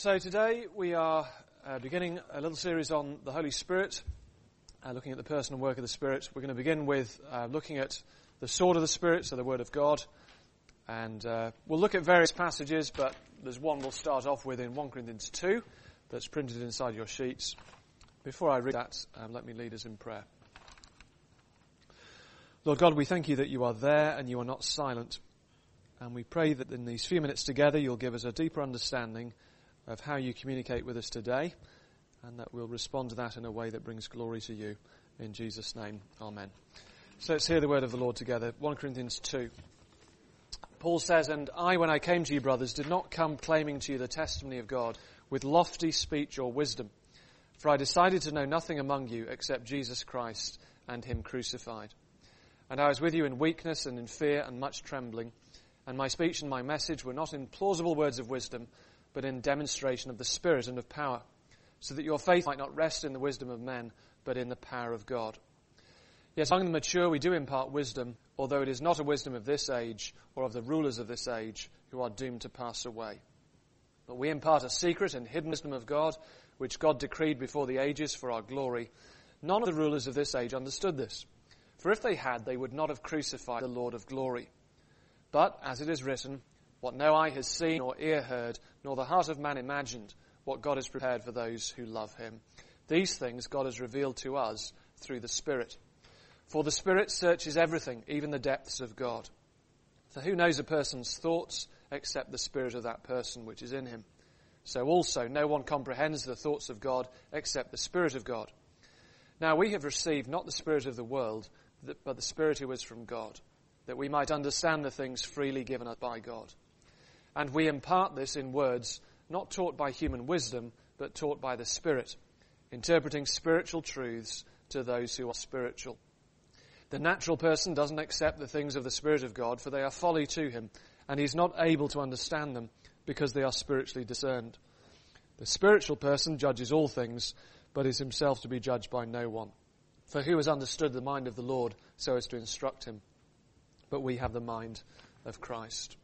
So today we are beginning a little series on the Holy Spirit, looking at the person and work of the Spirit. We're going to begin with looking at the sword of the Spirit, so the Word of God. And we'll look at various passages, but there's one we'll start off with in 1 Corinthians 2 that's printed inside your sheets. Before I read that, let me lead us in prayer. Lord God, we thank you that you are there and you are not silent. And we pray that in these few minutes together you'll give us a deeper understanding of how you communicate with us today, and that we'll respond to that in a way that brings glory to you. In Jesus' name, amen. So let's hear the word of the Lord together. 1 Corinthians 2. Paul says, "And I, when I came to you, brothers, did not come claiming to you the testimony of God with lofty speech or wisdom. For I decided to know nothing among you except Jesus Christ and him crucified. And I was with you in weakness and in fear and much trembling. And my speech and my message were not in plausible words of wisdom, but in demonstration of the Spirit and of power, so that your faith might not rest in the wisdom of men, but in the power of God. Yes, among the mature we do impart wisdom, although it is not a wisdom of this age or of the rulers of this age who are doomed to pass away. But we impart a secret and hidden wisdom of God, which God decreed before the ages for our glory. None of the rulers of this age understood this, for if they had, they would not have crucified the Lord of glory. But, as it is written, what no eye has seen or ear heard, nor the heart of man imagined, what God has prepared for those who love him. These things God has revealed to us through the Spirit. For the Spirit searches everything, even the depths of God. For who knows a person's thoughts except the spirit of that person which is in him? So also no one comprehends the thoughts of God except the Spirit of God. Now we have received not the spirit of the world, but the Spirit who is from God, that we might understand the things freely given us by God. And we impart this in words not taught by human wisdom, but taught by the Spirit, interpreting spiritual truths to those who are spiritual. The natural person doesn't accept the things of the Spirit of God, for they are folly to him, and he's not able to understand them, because they are spiritually discerned. The spiritual person judges all things, but is himself to be judged by no one. For who has understood the mind of the Lord so as to instruct him? But we have the mind of Christ."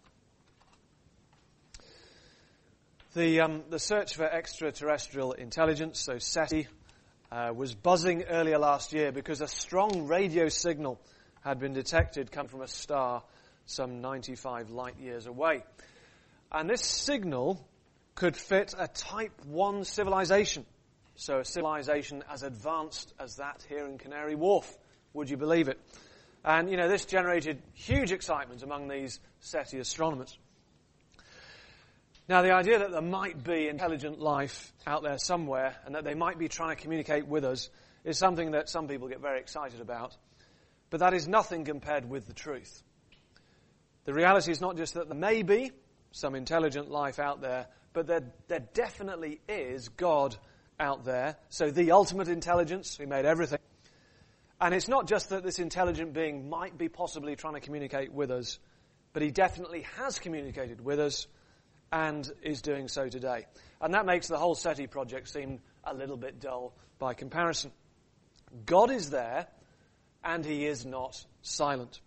The search for extraterrestrial intelligence, so SETI, was buzzing earlier last year because a strong radio signal had been detected coming from a star some 95 light years away. And this signal could fit a Type 1 civilization, so a civilization as advanced as that here in Canary Wharf. Would you believe it? And, this generated huge excitement among these SETI astronomers. Now, the idea that there might be intelligent life out there somewhere and that they might be trying to communicate with us is something that some people get very excited about. But that is nothing compared with the truth. The reality is not just that there may be some intelligent life out there, but there definitely is God out there. So the ultimate intelligence who made everything. And it's not just that this intelligent being might be possibly trying to communicate with us, but he definitely has communicated with us and is doing so today. And that makes the whole SETI project seem a little bit dull by comparison. God is there, and he is not silent.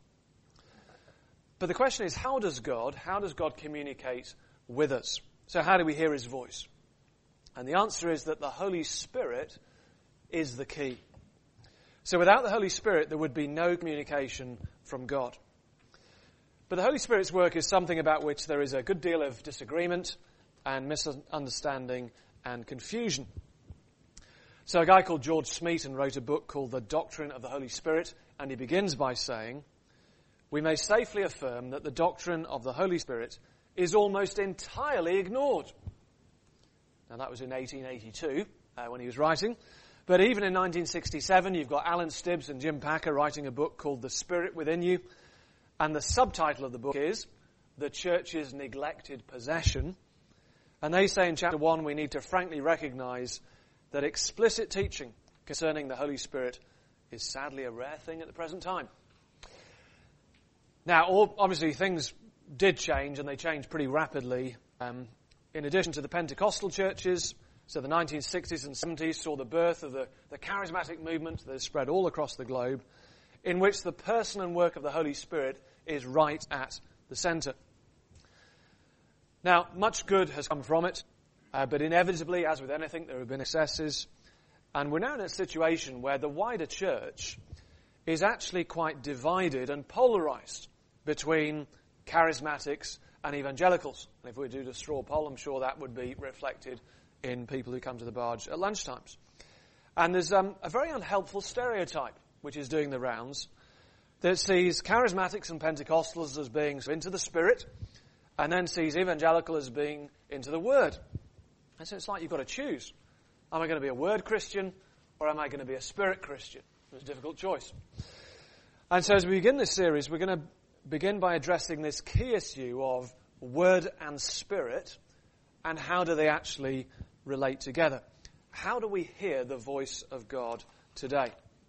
But the question is, how does God communicate with us? So how do we hear his voice? And the answer is that the Holy Spirit is the key. So without the Holy Spirit, there would be no communication from God. But the Holy Spirit's work is something about which there is a good deal of disagreement and misunderstanding and confusion. So a guy called George Smeaton wrote a book called The Doctrine of the Holy Spirit, and he begins by saying, "We may safely affirm that the doctrine of the Holy Spirit is almost entirely ignored." Now that was in 1882 when he was writing. But even in 1967, you've got Alan Stibbs and Jim Packer writing a book called The Spirit Within You. And the subtitle of the book is The Church's Neglected Possession. And they say in chapter 1 we need to frankly recognize that explicit teaching concerning the Holy Spirit is sadly a rare thing at the present time. Now, obviously things did change, and they changed pretty rapidly. In addition to the Pentecostal churches, so the 1960s and 70s saw the birth of the charismatic movement that has spread all across the globe, in which the person and work of the Holy Spirit is right at the center. Now, much good has come from it. But inevitably, as with anything, there have been excesses. And we're now in a situation where the wider church is actually quite divided and polarized between charismatics and evangelicals. And if we do the straw poll, I'm sure that would be reflected in people who come to the barge at lunchtimes. And there's a very unhelpful stereotype which is doing the rounds that sees charismatics and Pentecostals as being into the Spirit and then sees evangelical as being into the Word. And so it's like you've got to choose. Am I going to be a Word Christian or am I going to be a Spirit Christian? It's a difficult choice. And so as we begin this series, we're going to begin by addressing this key issue of Word and Spirit and how do they actually relate together. How do we hear the voice of God today?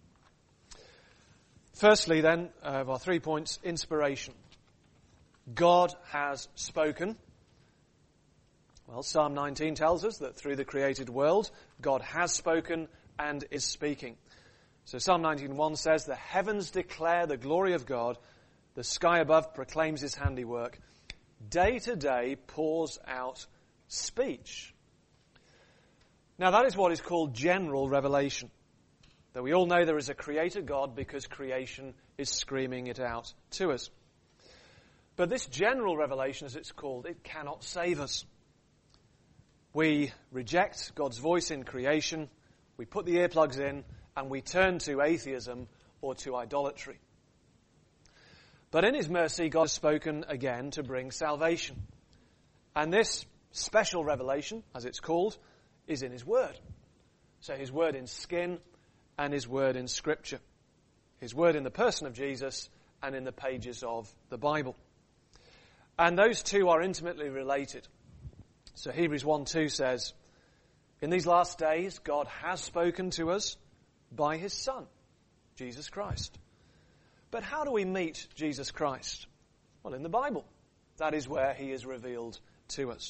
Firstly, then, of our 3 points, inspiration. God has spoken. Well, Psalm 19 tells us that through the created world, God has spoken and is speaking. So Psalm 19:1 says, "The heavens declare the glory of God, the sky above proclaims his handiwork. Day to day pours out speech." Now that is what is called general revelation. That we all know there is a creator God because creation is screaming it out to us. But this general revelation, as it's called, it cannot save us. We reject God's voice in creation, we put the earplugs in, and we turn to atheism or to idolatry. But in his mercy, God has spoken again to bring salvation. And this special revelation, as it's called, is in his word. So his word in skin and his word in Scripture. His word in the person of Jesus and in the pages of the Bible. And those two are intimately related. So Hebrews 1:2 says, "In these last days God has spoken to us by his Son, Jesus Christ." But how do we meet Jesus Christ? Well, in the Bible. That is where he is revealed to us.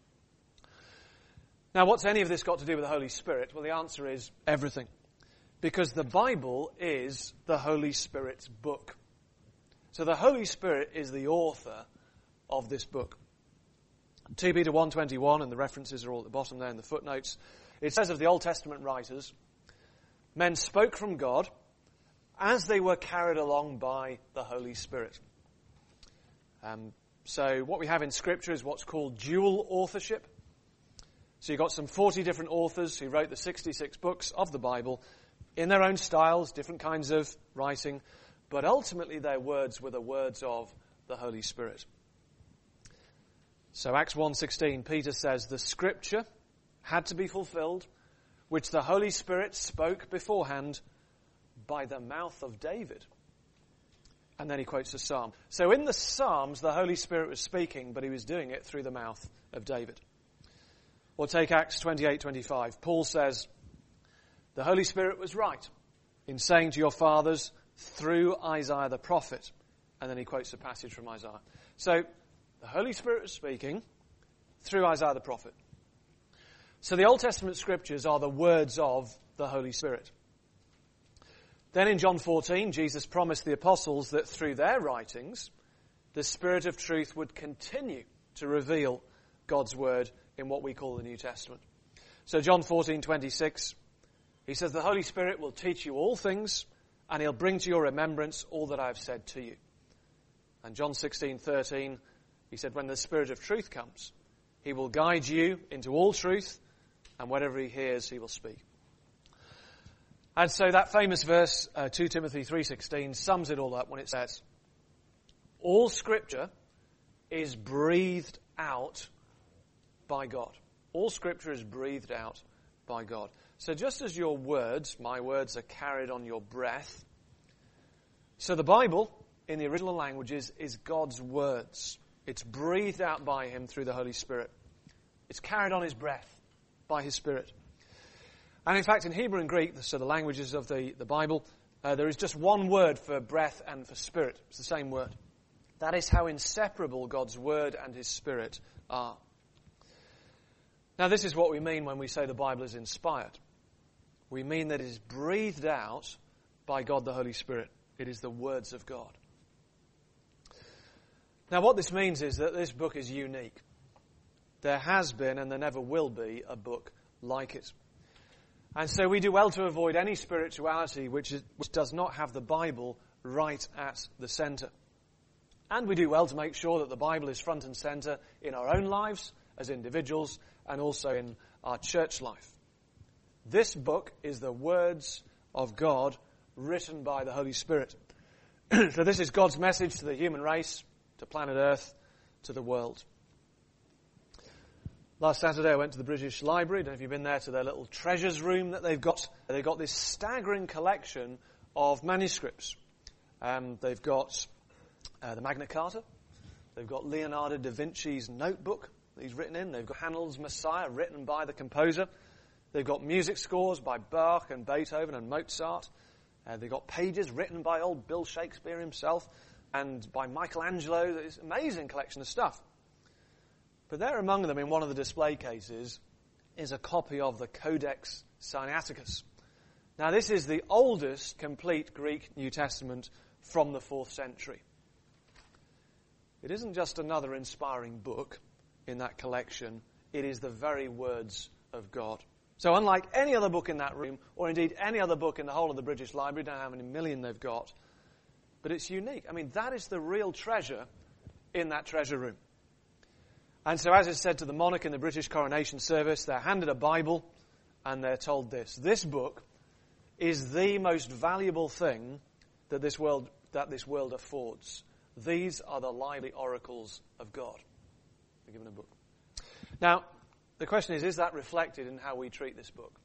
Now, what's any of this got to do with the Holy Spirit? Well, the answer is everything. Because the Bible is the Holy Spirit's book. So the Holy Spirit is the author of this book. 2 Peter 1:21, and the references are all at the bottom there in the footnotes. It says of the Old Testament writers, "Men spoke from God as they were carried along by the Holy Spirit." So what we have in Scripture is what's called dual authorship. So you've got some 40 different authors who wrote the 66 books of the Bible in their own styles, different kinds of writing, but ultimately their words were the words of the Holy Spirit. So Acts 1:16, Peter says, "The Scripture had to be fulfilled, which the Holy Spirit spoke beforehand by the mouth of David." And then he quotes a psalm. So in the Psalms, the Holy Spirit was speaking, but he was doing it through the mouth of David. Or take Acts 28:25. Paul says, "The Holy Spirit was right in saying to your fathers through Isaiah the prophet." And then he quotes a passage from Isaiah. So the Holy Spirit was speaking through Isaiah the prophet. So the Old Testament scriptures are the words of the Holy Spirit. Then in John 14, Jesus promised the apostles that through their writings, the Spirit of truth would continue to reveal God's word in what we call the New Testament. So John 14:26, he says, "The Holy Spirit will teach you all things, and he'll bring to your remembrance all that I have said to you." And John 16:13, he said, "When the Spirit of truth comes, he will guide you into all truth, and whatever he hears, he will speak." And so that famous verse, 2 Timothy 3:16, sums it all up when it says, "All Scripture is breathed out by God." All Scripture is breathed out by God. So just as your words, my words, are carried on your breath, so the Bible, in the original languages, is God's words. It's breathed out by him through the Holy Spirit. It's carried on his breath by his Spirit. And in fact, in Hebrew and Greek, so the languages of the Bible, there is just one word for breath and for spirit. It's the same word. That is how inseparable God's word and his Spirit are. Now, this is what we mean when we say the Bible is inspired. We mean that it is breathed out by God the Holy Spirit. It is the words of God. Now, what this means is that this book is unique. there has been and there never will be a book like it. And so we do well to avoid any spirituality which does not have the Bible right at the centre. And we do well to make sure that the Bible is front and centre in our own lives as individuals and also in our church life. This book is the words of God written by the Holy Spirit. So this is God's message to the human race, to planet Earth, to the world. Last Saturday I went to the British Library. I don't know if you've been there, to their little treasures room that they've got. They've got this staggering collection of manuscripts. They've got the Magna Carta. They've got Leonardo da Vinci's notebook that he's written in. They've got Handel's Messiah, written by the composer. They've got music scores by Bach and Beethoven and Mozart. They've got pages written by old Bill Shakespeare himself and by Michelangelo. It's an amazing collection of stuff. But there among them, in one of the display cases, is a copy of the Codex Sinaiticus. Now, this is the oldest complete Greek New Testament from the 4th century. It isn't just another inspiring book in that collection. It is the very words of God. So unlike any other book in that room, or indeed any other book in the whole of the British Library, don't know how many million they've got, but it's unique. I mean, that is the real treasure in that treasure room. And so as is said to the monarch in the British coronation service, they're handed a Bible and they're told this. This book is the most valuable thing that this world affords. These are the lively oracles of God. They're given a book. Now, the question is that reflected in how we treat this book?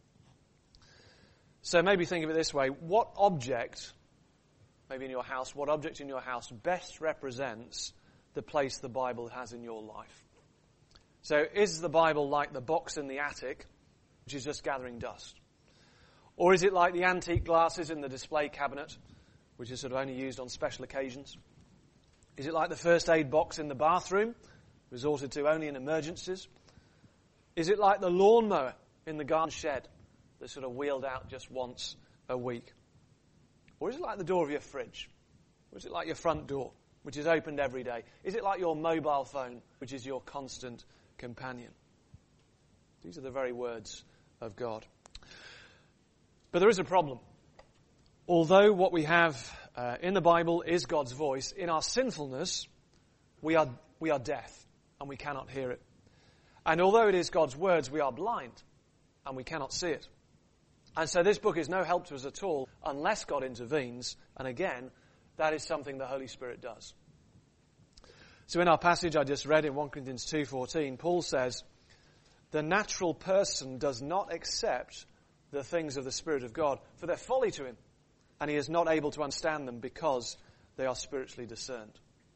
So maybe think of it this way. What object, maybe in your house, what object in your house best represents the place the Bible has in your life? So is the Bible like the box in the attic, which is just gathering dust? Or is it like the antique glasses in the display cabinet, which is sort of only used on special occasions? Is it like the first aid box in the bathroom, resorted to only in emergencies? Is it like the lawnmower in the garden shed that's sort of wheeled out just once a week? Or is it like the door of your fridge? Or is it like your front door, which is opened every day? Is it like your mobile phone, which is your constant companion? These are the very words of God. But there is a problem. Although what we have in the Bible is God's voice, in our sinfulness, we are deaf and we cannot hear it. And although it is God's words, we are blind and we cannot see it. And so this book is no help to us at all unless God intervenes. And again, that is something the Holy Spirit does. So in our passage I just read in 1 Corinthians 2:14, Paul says, the natural person does not accept the things of the Spirit of God, for they're folly to him, and he is not able to understand them because they are spiritually discerned.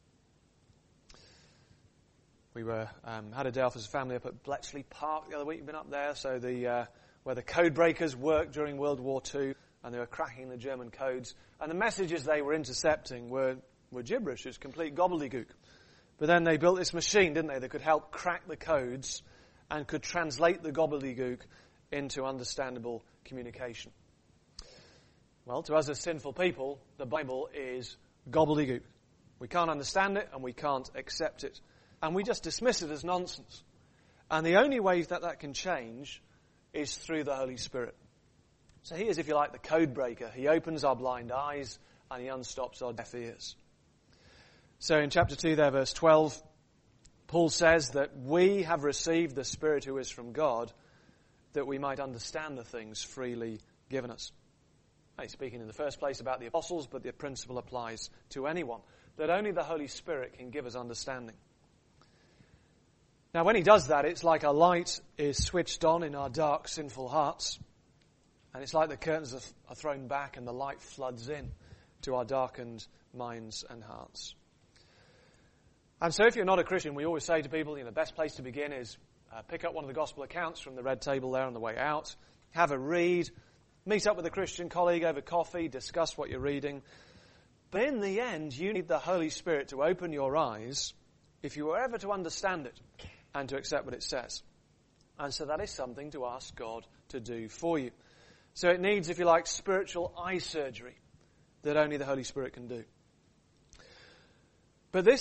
We had a day off as a family up at Bletchley Park the other week. You've been up there, so where the code breakers worked during World War II, and they were cracking the German codes, and the messages they were intercepting were gibberish. It's complete gobbledygook. But then they built this machine, didn't they, that could help crack the codes and could translate the gobbledygook into understandable communication. Well, to us as sinful people, the Bible is gobbledygook. We can't understand it and we can't accept it. And we just dismiss it as nonsense. And the only way that can change is through the Holy Spirit. So he is, if you like, the code breaker. He opens our blind eyes and he unstops our deaf ears. So in chapter 2 there, verse 12, Paul says that we have received the Spirit who is from God, that we might understand the things freely given us. He's speaking in the first place about the apostles, but the principle applies to anyone, that only the Holy Spirit can give us understanding. Now when he does that, it's like a light is switched on in our dark, sinful hearts, and it's like the curtains are thrown back and the light floods in to our darkened minds and hearts. And so if you're not a Christian, we always say to people, the best place to begin is pick up one of the gospel accounts from the red table there on the way out, have a read, meet up with a Christian colleague over coffee, discuss what you're reading. But in the end, you need the Holy Spirit to open your eyes if you are ever to understand it and to accept what it says. And so that is something to ask God to do for you. So it needs, if you like, spiritual eye surgery that only the Holy Spirit can do. But this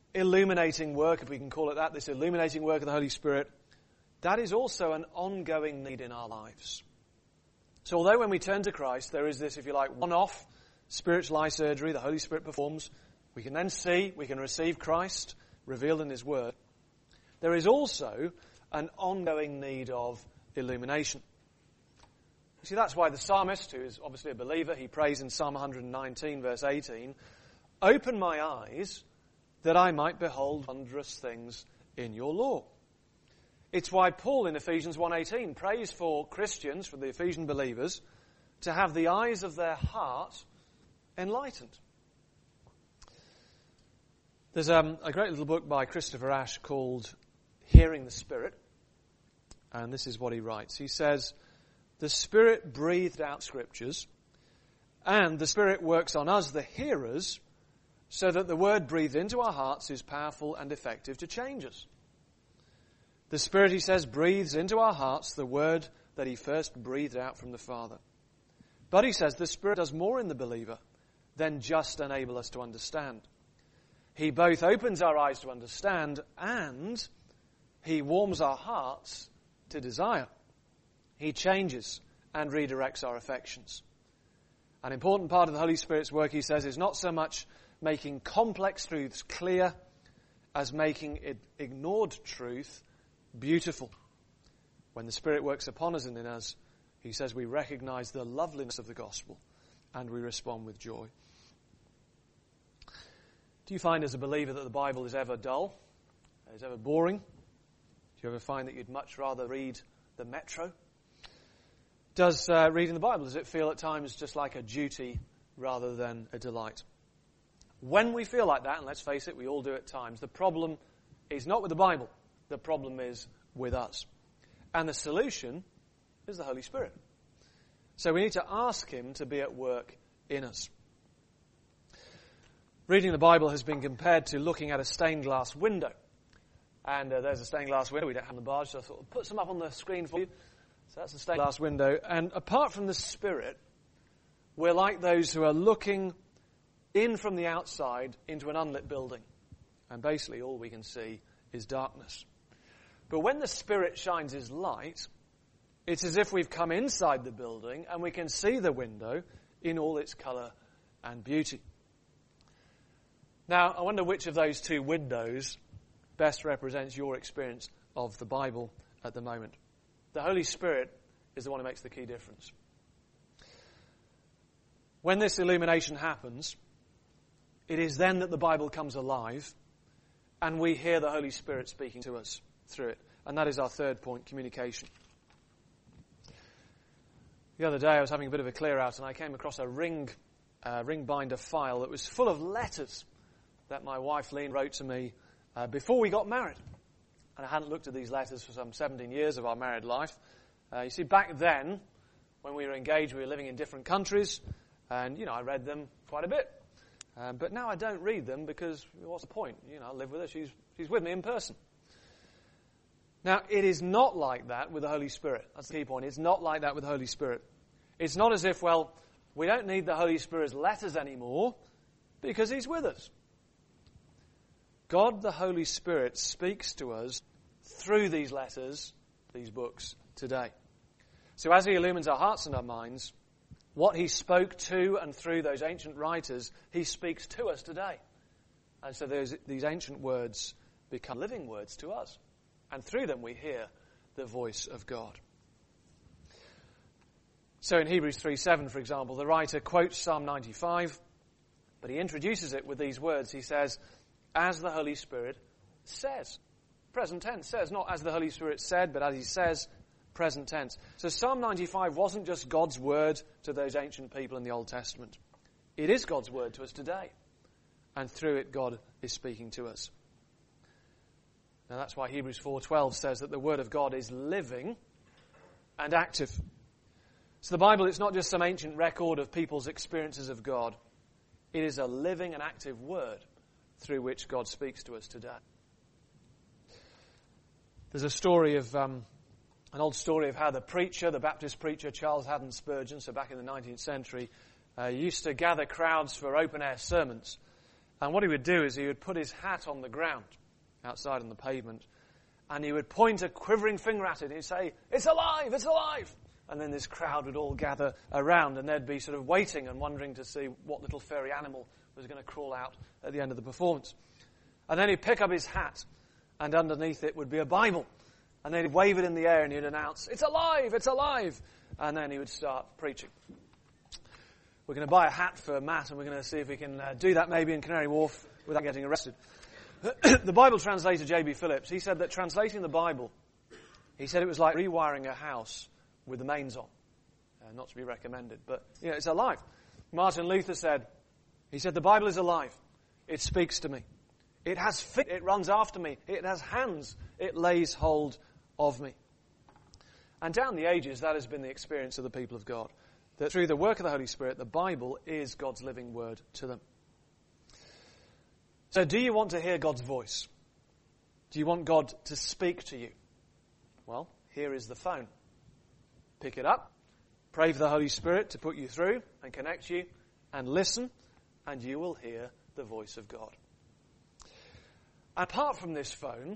illuminating work, if we can call it that, this illuminating work of the Holy Spirit, that is also an ongoing need in our lives. So although when we turn to Christ, there is this, if you like, one-off spiritual eye surgery the Holy Spirit performs, we can then see, we can receive Christ revealed in His Word, there is also an ongoing need of illumination. You see, that's why the psalmist, who is obviously a believer, he prays in Psalm 119, verse 18, "Open my eyes that I might behold wondrous things in your law." It's why Paul in Ephesians 1:18 prays for Christians, for the Ephesian believers, to have the eyes of their heart enlightened. There's a great little book by Christopher Ash called Hearing the Spirit, and this is what he writes. He says, "The Spirit breathed out Scriptures, and the Spirit works on us, the hearers, so that the word breathed into our hearts is powerful and effective to change us. The Spirit," he says, "breathes into our hearts the word that He first breathed out from the Father. But," he says, "the Spirit does more in the believer than just enable us to understand. He both opens our eyes to understand and He warms our hearts to desire. He changes and redirects our affections." An important part of the Holy Spirit's work, he says, is not so much making complex truths clear as making ignored truth beautiful. When the Spirit works upon us and in us, he says we recognize the loveliness of the gospel and we respond with joy. Do you find as a believer that the Bible is ever dull? Is ever boring? Do you ever find that you'd much rather read the Metro? Does reading the Bible, does it feel at times just like a duty rather than a delight? When we feel like that, and let's face it, we all do at times, the problem is not with the Bible. The problem is with us. And the solution is the Holy Spirit. So we need to ask Him to be at work in us. Reading the Bible has been compared to looking at a stained glass window. And there's a stained glass window. We don't have the barge, so I thought I'll put some up on the screen for you. So that's the stained glass window. And apart from the Spirit, we're like those who are looking in from the outside into an unlit building. And basically all we can see is darkness. But when the Spirit shines His light, it's as if we've come inside the building and we can see the window in all its colour and beauty. Now, I wonder which of those two windows best represents your experience of the Bible at the moment. The Holy Spirit is the one who makes the key difference. When this illumination happens, it is then that the Bible comes alive and we hear the Holy Spirit speaking to us through it. And that is our third point, communication. The other day I was having a bit of a clear out and I came across a ring binder file that was full of letters that my wife Lynn wrote to me before we got married. And I hadn't looked at these letters for some 17 years of our married life. You see, back then, when we were engaged, we were living in different countries, and, I read them quite a bit. But now I don't read them because what's the point? I live with her. She's with me in person. Now, it is not like that with the Holy Spirit. That's the key point. It's not like that with the Holy Spirit. It's not as if, we don't need the Holy Spirit's letters anymore because He's with us. God, the Holy Spirit, speaks to us through these letters, these books, today. So as He illumines our hearts and our minds, what He spoke to and through those ancient writers, He speaks to us today. And so these ancient words become living words to us. And through them we hear the voice of God. So in Hebrews 3:7, for example, the writer quotes Psalm 95, but he introduces it with these words. He says, "As the Holy Spirit says." Present tense says, not as the Holy Spirit said, but as He says, present tense. So Psalm 95 wasn't just God's word to those ancient people in the Old Testament. It is God's word to us today. And through it, God is speaking to us. Now that's why Hebrews 4:12 says that the Word of God is living and active. So the Bible is not just some ancient record of people's experiences of God. It is a living and active Word through which God speaks to us today. There's a story of, an old story of how the Baptist preacher Charles Haddon Spurgeon, so back in the 19th century, used to gather crowds for open-air sermons. And what he would do is he would put his hat on the ground outside on the pavement, and he would point a quivering finger at it, and he'd say, "It's alive, it's alive!" And then this crowd would all gather around, and they'd be sort of waiting and wondering to see what little furry animal was going to crawl out at the end of the performance. And then he'd pick up his hat, and underneath it would be a Bible. And then he'd wave it in the air, and he'd announce, "It's alive, it's alive!" And then he would start preaching. We're going to buy a hat for Matt, and we're going to see if we can do that maybe in Canary Wharf without getting arrested. The Bible translator, J.B. Phillips, he said that translating the Bible, he said it was like rewiring a house with the mains on. Not to be recommended, but it's alive. Martin Luther said, the Bible is alive. It speaks to me. It has feet. It runs after me. It has hands. It lays hold of me. And down the ages, that has been the experience of the people of God. That through the work of the Holy Spirit, the Bible is God's living word to them. So do you want to hear God's voice? Do you want God to speak to you? Well, here is the phone. Pick it up, pray for the Holy Spirit to put you through and connect you, and listen, and you will hear the voice of God. Apart from this phone,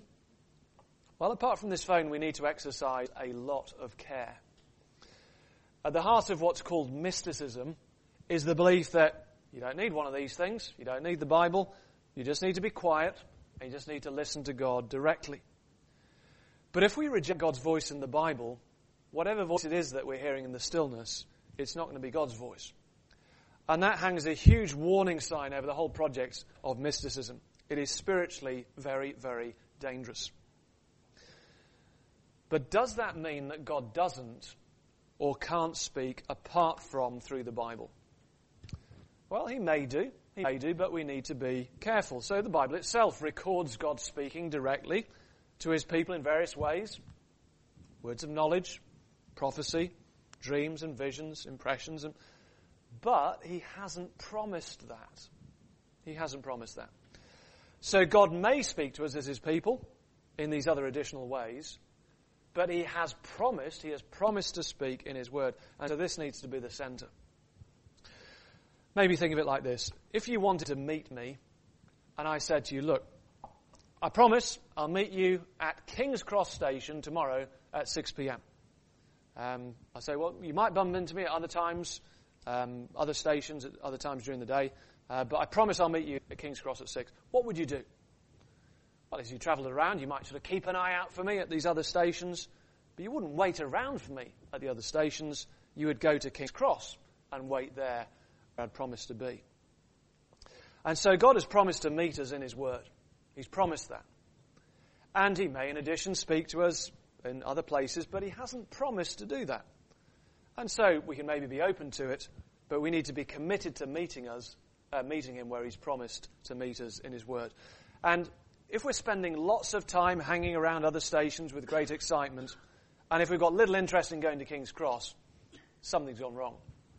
we need to exercise a lot of care. At the heart of what's called mysticism is the belief that you don't need one of these things, you don't need the Bible, you just need to be quiet, and you just need to listen to God directly. But if we reject God's voice in the Bible, whatever voice it is that we're hearing in the stillness, it's not going to be God's voice. And that hangs a huge warning sign over the whole project of mysticism. It is spiritually very, very dangerous. But does that mean that God doesn't or can't speak apart from through the Bible? Well, he may do, but we need to be careful. So the Bible itself records God speaking directly to his people in various ways. Words of knowledge, prophecy, dreams and visions, impressions. But he hasn't promised that. He hasn't promised that. So God may speak to us as his people in these other additional ways, but he has promised to speak in his word. And so this needs to be the center. Maybe think of it like this. If you wanted to meet me, and I said to you, look, I promise I'll meet you at King's Cross Station tomorrow at 6 p.m. I say, well, you might bump into me at other times, other stations, at other times during the day, but I promise I'll meet you at King's Cross at 6. What would you do? Well, as you travelled around, you might sort of keep an eye out for me at these other stations, but you wouldn't wait around for me at the other stations. You would go to King's Cross and wait there where I'd promised to be. And so God has promised to meet us in his word. He's promised that. And he may, in addition, speak to us in other places, but he hasn't promised to do that. And so we can maybe be open to it, but we need to be committed to meeting him where he's promised to meet us in his word. And if we're spending lots of time hanging around other stations with great excitement, and if we've got little interest in going to King's Cross, something's gone wrong.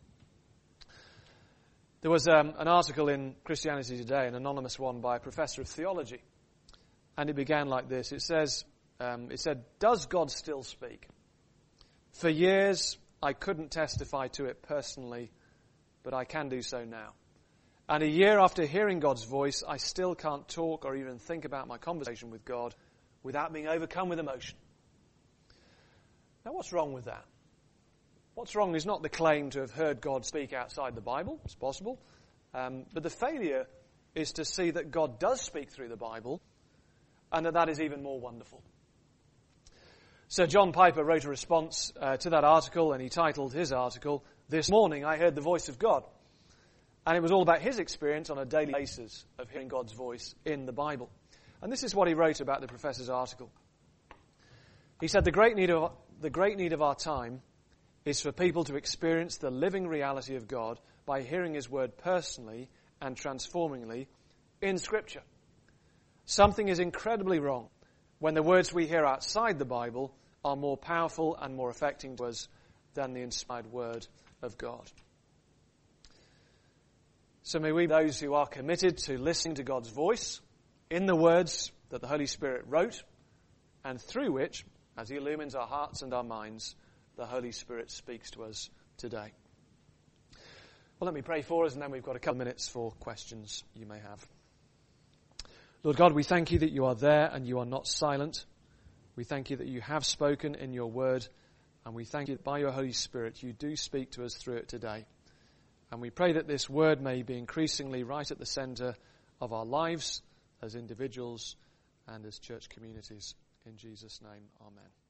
There was an article in Christianity Today, an anonymous one by a professor of theology, and it began like this. It said, "Does God still speak? For years, I couldn't testify to it personally, but I can do so now. And a year after hearing God's voice, I still can't talk or even think about my conversation with God without being overcome with emotion." Now, what's wrong with that? What's wrong is not the claim to have heard God speak outside the Bible. It's possible. But the failure is to see that God does speak through the Bible, and that is even more wonderful. Sir John Piper wrote a response to that article, and he titled his article, "This Morning I Heard the Voice of God." And it was all about his experience on a daily basis of hearing God's voice in the Bible. And this is what he wrote about the professor's article. He said, the great need of our time is for people to experience the living reality of God by hearing his word personally and transformingly in Scripture. Something is incredibly wrong when the words we hear outside the Bible are more powerful and more affecting to us than the inspired word of God. So may we be those who are committed to listening to God's voice in the words that the Holy Spirit wrote, and through which, as he illumines our hearts and our minds, the Holy Spirit speaks to us today. Well, let me pray for us, and then we've got a couple of minutes for questions you may have. Lord God, we thank you that you are there and you are not silent. We thank you that you have spoken in your word, and we thank you that by your Holy Spirit you do speak to us through it today. And we pray that this word may be increasingly right at the centre of our lives as individuals and as church communities. In Jesus' name, amen.